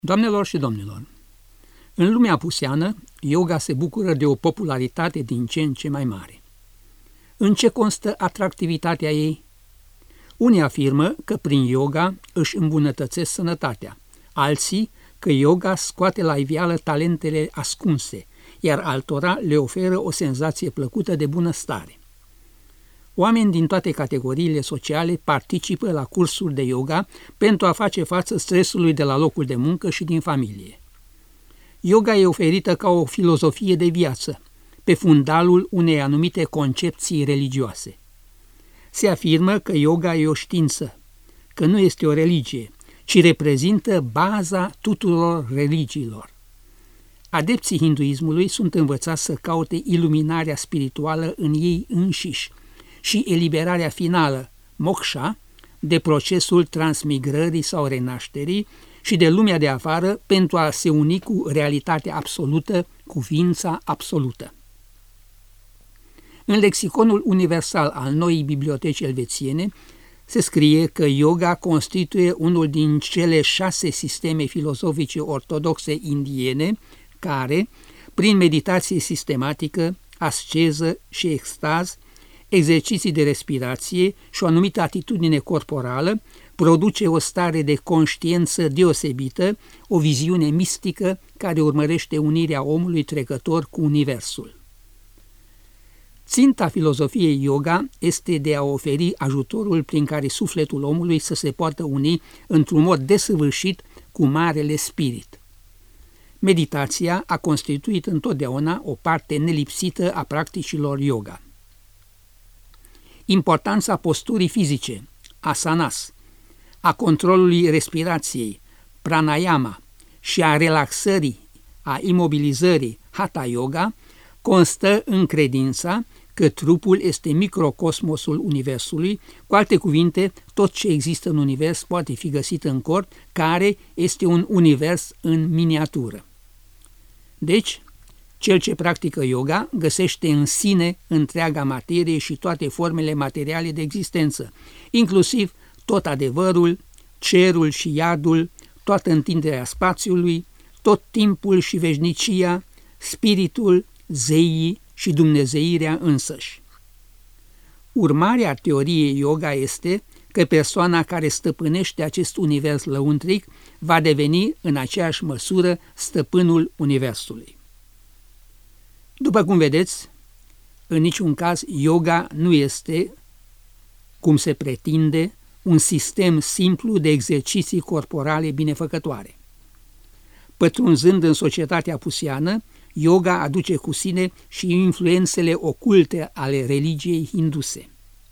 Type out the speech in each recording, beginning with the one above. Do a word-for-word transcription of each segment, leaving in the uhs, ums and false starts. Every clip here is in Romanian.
Doamnelor și domnilor, în lumea apuseană, yoga se bucură de o popularitate din ce în ce mai mare. În ce constă atractivitatea ei? Unii afirmă că prin yoga își îmbunătățesc sănătatea, alții că yoga scoate la iveală talentele ascunse, iar altora le oferă o senzație plăcută de bunăstare. Oameni din toate categoriile sociale participă la cursuri de yoga pentru a face față stresului de la locul de muncă și din familie. Yoga e oferită ca o filozofie de viață, pe fundalul unei anumite concepții religioase. Se afirmă că yoga e o știință, că nu este o religie, ci reprezintă baza tuturor religiilor. Adepții hinduismului sunt învățați să caute iluminarea spirituală în ei înșiși și eliberarea finală, moksha, de procesul transmigrării sau renașterii și de lumea de afară pentru a se uni cu realitatea absolută, cu ființa absolută. În lexiconul universal al noii biblioteci elvețiene se scrie că yoga constituie unul din cele șase sisteme filozofice ortodoxe indiene care, prin meditație sistematică, asceză și extaz, exerciții de respirație și o anumită atitudine corporală, produce o stare de conștiință deosebită, o viziune mistică care urmărește unirea omului trecător cu universul. Ținta filozofiei yoga este de a oferi ajutorul prin care sufletul omului să se poată uni într-un mod desăvârșit cu Marele Spirit. Meditația a constituit întotdeauna o parte nelipsită a practicilor yoga. Importanța posturii fizice, asanas, a controlului respirației, pranayama, și a relaxării, a imobilizării, hatha yoga, constă în credința că trupul este microcosmosul universului, cu alte cuvinte, tot ce există în univers poate fi găsit în corp, care este un univers în miniatură. Deci, cel ce practică yoga găsește în sine întreaga materie și toate formele materiale de existență, inclusiv tot adevărul, cerul și iadul, toată întinderea spațiului, tot timpul și veșnicia, spiritul, zeii și dumnezeirea însăși. Urmarea teoriei yoga este că persoana care stăpânește acest univers lăuntric va deveni în aceeași măsură stăpânul universului. După cum vedeți, în niciun caz yoga nu este, cum se pretinde, un sistem simplu de exerciții corporale binefăcătoare. Pătrunzând în societatea apuseană, yoga aduce cu sine și influențele oculte ale religiei hinduse.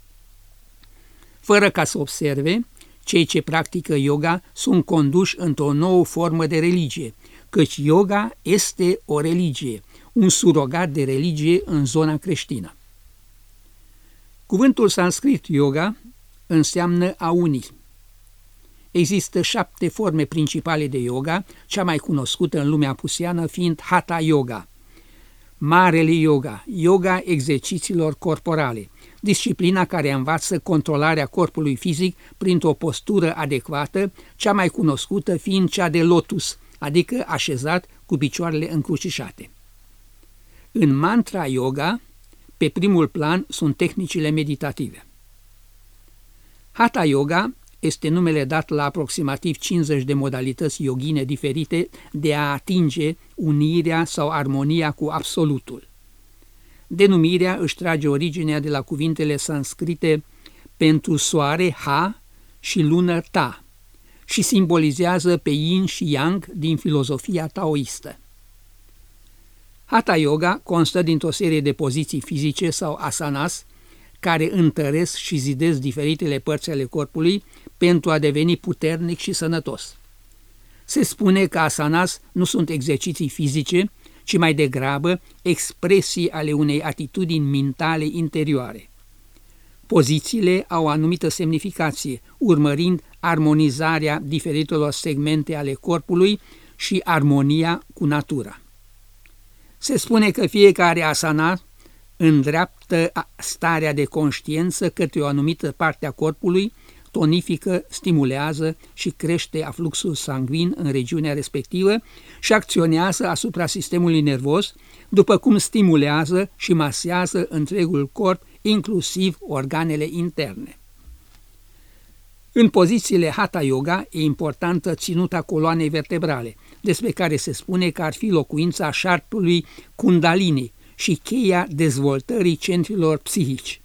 Fără ca să observe, cei ce practică yoga sunt conduși într-o nouă formă de religie, căci yoga este o religie, un surogat de religie în zona creștină. Cuvântul sanscrit yoga înseamnă a uni. Există șapte forme principale de yoga, cea mai cunoscută în lumea apuseană fiind hatha yoga, marele yoga, yoga exercițiilor corporale, disciplina care învață controlarea corpului fizic printr-o postură adecvată, cea mai cunoscută fiind cea de lotus, adică așezat cu picioarele încrucișate. În mantra yoga, pe primul plan sunt tehnicile meditative. Hatha yoga este numele dat la aproximativ cincizeci de modalități yoghine diferite de a atinge unirea sau armonia cu absolutul. Denumirea își trage originea de la cuvintele sanscrite pentru soare ha și lună ta și simbolizează pe yin și yang din filozofia taoistă. Hatha yoga constă dintr-o serie de poziții fizice sau asanas care întăresc și zidesc diferitele părți ale corpului pentru a deveni puternic și sănătos. Se spune că asanas nu sunt exerciții fizice, ci mai degrabă expresii ale unei atitudini mentale interioare. Pozițiile au o anumită semnificație, urmărind armonizarea diferitelor segmente ale corpului și armonia cu natura. Se spune că fiecare asana îndreaptă starea de conștiință către o anumită parte a corpului, tonifică, stimulează și crește afluxul sanguin în regiunea respectivă și acționează asupra sistemului nervos, după cum stimulează și masează întregul corp, inclusiv organele interne. În pozițiile Hatha Yoga e importantă ținuta coloanei vertebrale, despre care se spune că ar fi locuința șarpului Kundalini și cheia dezvoltării centrilor psihici.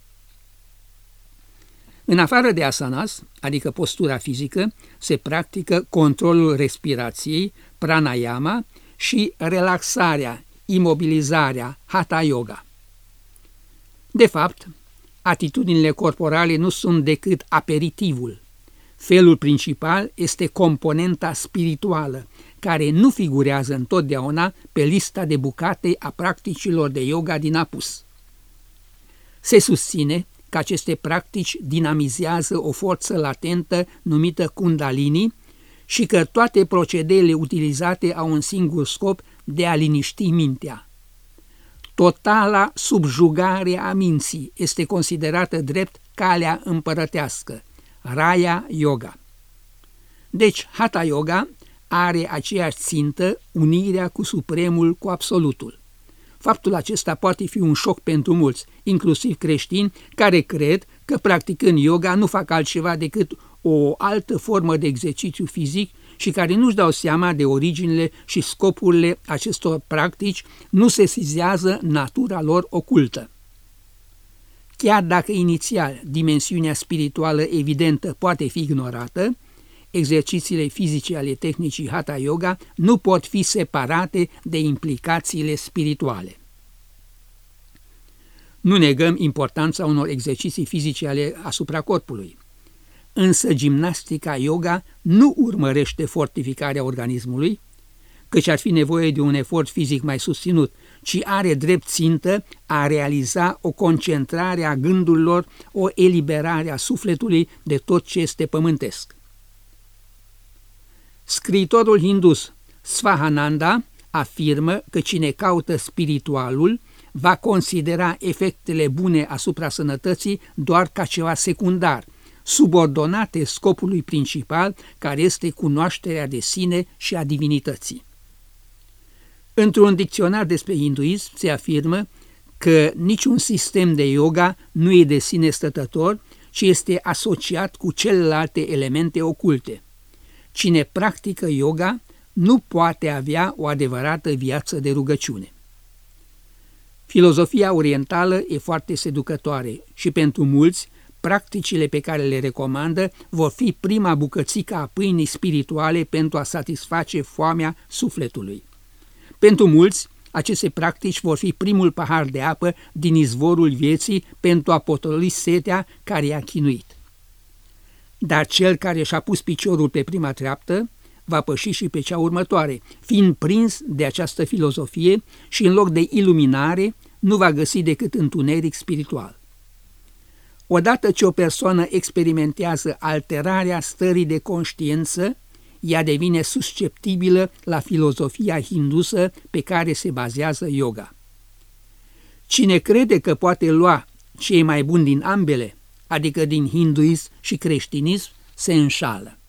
În afară de asanas, adică postura fizică, se practică controlul respirației, pranayama și relaxarea, imobilizarea, Hatha Yoga. De fapt, atitudinile corporale nu sunt decât aperitivul. Felul principal este componenta spirituală, care nu figurează întotdeauna pe lista de bucate a practicilor de yoga din apus. Se susține că aceste practici dinamizează o forță latentă numită Kundalini și că toate procedeele utilizate au un singur scop de a liniști mintea. Totala subjugare a minții este considerată drept calea împărătească, Raya Yoga. Deci, Hatha Yoga are aceeași țintă, unirea cu Supremul, cu Absolutul. Faptul acesta poate fi un șoc pentru mulți, inclusiv creștini, care cred că practicând yoga nu fac altceva decât o altă formă de exercițiu fizic și care nu-și dau seama de originile și scopurile acestor practici, nu sesizează natura lor ocultă. Chiar dacă inițial dimensiunea spirituală evidentă poate fi ignorată, exercițiile fizice ale tehnicii Hatha Yoga nu pot fi separate de implicațiile spirituale. Nu negăm importanța unor exerciții fizice ale asupra corpului, însă gimnastica yoga nu urmărește fortificarea organismului, căci ar fi nevoie de un efort fizic mai susținut, ci are drept țintă a realiza o concentrare a gândurilor, o eliberare a sufletului de tot ce este pământesc. Scriitorul hindus Svahananda afirmă că cine caută spiritualul va considera efectele bune asupra sănătății doar ca ceva secundar, subordonate scopului principal, care este cunoașterea de sine și a divinității. Într-un dicționar despre hinduism se afirmă că niciun sistem de yoga nu e de sine stătător, ci este asociat cu celelalte elemente oculte. Cine practică yoga nu poate avea o adevărată viață de rugăciune. Filozofia orientală e foarte seducătoare și pentru mulți, practicile pe care le recomandă vor fi prima bucățică a pâinii spirituale pentru a satisface foamea sufletului. Pentru mulți, aceste practici vor fi primul pahar de apă din izvorul vieții pentru a potoli setea care i-a chinuit. Dar cel care și-a pus piciorul pe prima treaptă va păși și pe cea următoare, fiind prins de această filozofie și în loc de iluminare nu va găsi decât întuneric spiritual. Odată ce o persoană experimentează alterarea stării de conștiință, ea devine susceptibilă la filozofia hindusă pe care se bazează yoga. Cine crede că poate lua ce e mai bun din ambele, adică din hinduism și creștinism, se înșală.